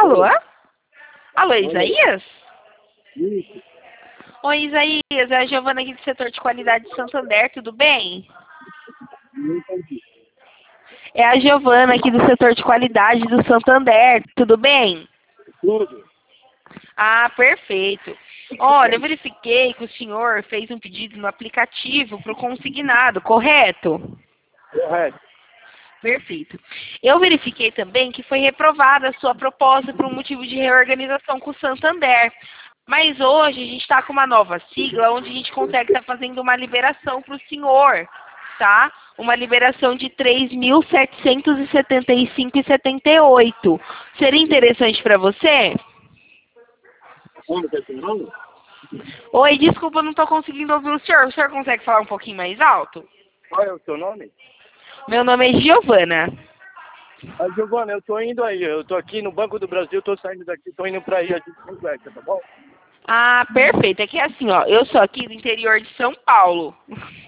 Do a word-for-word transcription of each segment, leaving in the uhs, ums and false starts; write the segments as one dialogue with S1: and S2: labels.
S1: Alô? Alô,
S2: Alô?
S1: Isaías?
S2: Isso.
S1: Oi, Isaías, é a Giovana aqui do setor de qualidade de Santander, tudo bem?
S2: Não entendi.
S1: É a Giovana aqui do setor de qualidade do Santander, tudo bem?
S2: Tudo.
S1: Ah, perfeito. Olha, eu verifiquei que o senhor fez um pedido no aplicativo para o consignado, correto?
S2: Correto.
S1: Perfeito. Eu verifiquei também que foi reprovada a sua proposta por um motivo de reorganização com o Santander. Mas hoje a gente está com uma nova sigla onde a gente consegue estar fazendo uma liberação para o senhor, tá? Uma liberação de três mil setecentos e setenta e cinco reais e setenta e oito centavos. Seria interessante para você?
S2: Como está seu nome?
S1: Oi, desculpa, eu não estou conseguindo ouvir o senhor. O senhor consegue falar um pouquinho mais alto?
S2: Qual é o seu nome?
S1: Meu nome é Giovana.
S2: Ah, Giovana, eu tô indo aí. Eu tô aqui no Banco do Brasil, tô saindo daqui, tô indo pra aí, a gente conversa, tá bom?
S1: Ah, perfeito. É que é assim, ó, eu sou aqui do interior de São Paulo.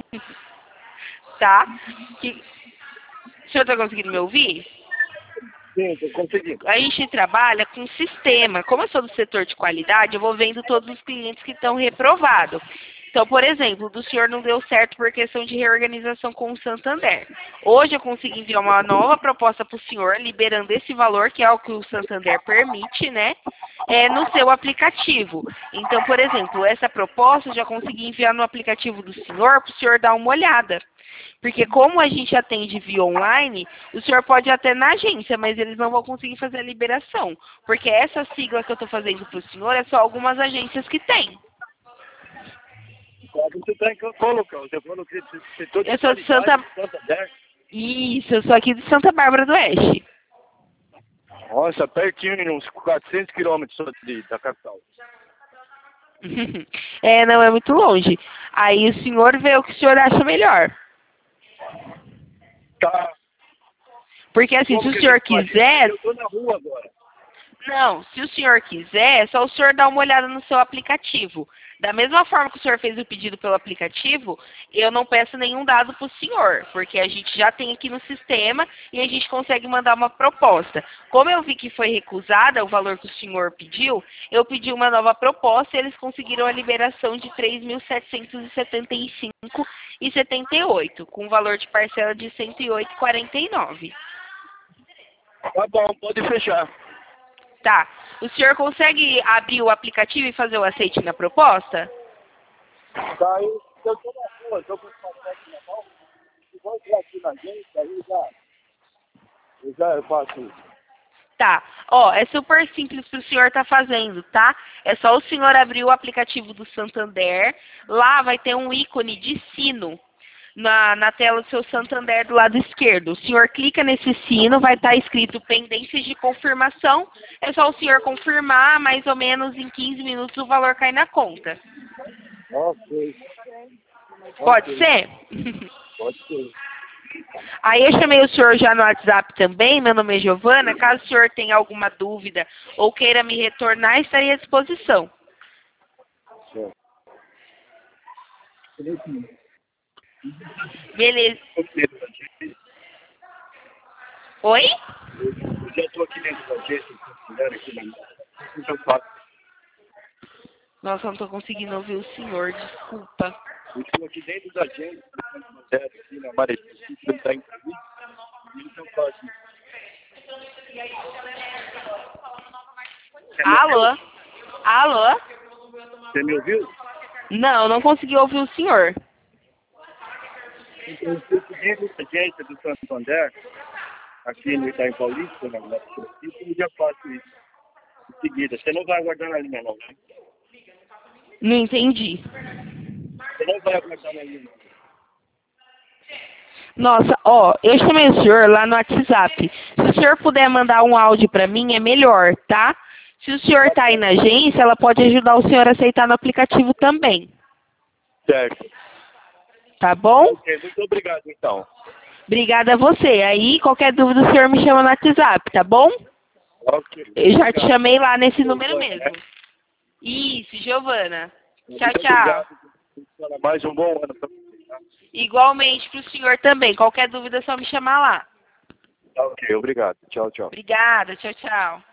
S1: Tá? Que... O senhor está conseguindo me ouvir?
S2: Sim, tô conseguindo.
S1: A gente trabalha com sistema. Como eu sou do setor de qualidade, eu vou vendo todos os clientes que estão reprovados. Então, por exemplo, do senhor não deu certo por questão de reorganização com o Santander. Hoje eu consegui enviar uma nova proposta para o senhor, liberando esse valor, que é o que o Santander permite, né? É, no seu aplicativo. Então, por exemplo, essa proposta eu já consegui enviar no aplicativo do senhor para o senhor dar uma olhada. Porque como a gente atende via online, o senhor pode ir até na agência, mas eles não vão conseguir fazer a liberação. Porque essa sigla que eu estou fazendo para o senhor é só algumas agências que tem.
S2: Qual você tá em qual local? Você falou que você setor de
S1: Eu sou de
S2: qualidade
S1: Santa...
S2: de Santander?
S1: Isso, eu sou aqui de Santa Bárbara do Oeste.
S2: Nossa, pertinho, uns quatrocentos quilômetros só de, da capital.
S1: É, não é muito longe. Aí o senhor vê o que o senhor acha melhor.
S2: Tá.
S1: Porque assim,
S2: Como
S1: se o
S2: que a
S1: senhor
S2: gente faz isso?
S1: quiser...
S2: Eu tô na rua agora.
S1: Não, se o senhor quiser, é só o senhor dar uma olhada no seu aplicativo. Da mesma forma que o senhor fez o pedido pelo aplicativo, eu não peço nenhum dado para o senhor, porque a gente já tem aqui no sistema e a gente consegue mandar uma proposta. Como eu vi que foi recusada o valor que o senhor pediu, eu pedi uma nova proposta e eles conseguiram a liberação de três mil setecentos e setenta e cinco reais e setenta e oito centavos, com valor de parcela de cento e oito reais e quarenta e nove centavos.
S2: Tá bom, pode fechar.
S1: Tá. O senhor consegue abrir o aplicativo e fazer o aceite na proposta?
S2: Tá aí, eu tô na rua, tô com os papéis na mão. Se for entrar aqui na agência, aí já, eu já eu faço isso.
S1: Tá. Ó, é super simples pro senhor estar fazendo, tá? É só o senhor abrir o aplicativo do Santander. Lá vai ter um ícone de sino na, na tela do seu Santander do lado esquerdo. O senhor clica nesse sino, vai estar escrito pendências de confirmação. É só o senhor confirmar, mais ou menos em quinze minutos o valor cai na conta.
S2: Ok.
S1: Pode
S2: Ok.
S1: ser?
S2: Pode ser.
S1: Aí eu chamei o senhor já no WhatsApp também, meu nome é Giovana. Caso o senhor tenha alguma dúvida ou queira me retornar, estarei à disposição.
S2: Certo.
S1: Beleza. Oi?
S2: Eu já estou aqui dentro da agência, se quiser, aqui na então faço.
S1: Nossa, eu não estou conseguindo ouvir o senhor, desculpa.
S2: Eu estou aqui dentro da agência, aqui na Maré, que está em então faço.
S1: Alô? Alô?
S2: Você me ouviu?
S1: Não, não consegui ouvir o senhor.
S2: Então, eu estou aqui dentro da agência do Santander, aqui no Itaim Paulista, na Maré, e já faço isso. Em seguida, você não vai aguardar na linha não, né?
S1: Não entendi.
S2: Você não vai aguardar na linha não.
S1: Nossa, ó, eu chamei o senhor lá no WhatsApp. Se o senhor puder mandar um áudio pra mim, é melhor, tá? Se o senhor tá aí na agência, ela pode ajudar o senhor a aceitar no aplicativo também.
S2: Certo.
S1: Tá bom?
S2: Ok, muito obrigado então.
S1: Obrigada a você. Aí, qualquer dúvida, o senhor me chama no WhatsApp, tá bom?
S2: Ok.
S1: Eu já te
S2: Obrigado.
S1: chamei lá nesse número
S2: Giovana,
S1: mesmo.
S2: né?
S1: Isso, Giovana.
S2: Muito
S1: Tchau, tchau.
S2: obrigado. Mais um bom ano para você. Tá?
S1: Igualmente pro senhor também. Qualquer dúvida é só me chamar lá.
S2: Ok, obrigado. Tchau, tchau.
S1: Obrigada. Tchau, tchau.